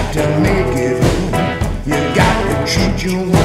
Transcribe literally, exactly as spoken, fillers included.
got to make it home. You got to treat your